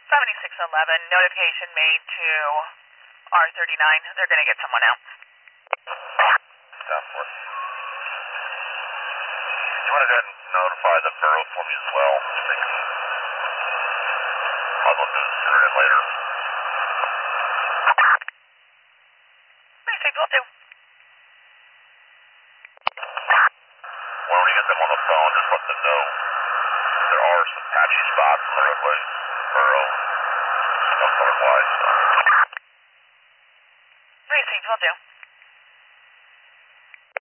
7611, notification made to R39. They're going to get someone out. Down for it. You want to go ahead and notify the borough for me as well? I'll go do it sooner than later. Precinct, will do. When we get them on the phone, just let them know there are some patchy spots on the roadway, borough, otherwise. Precinct, will do.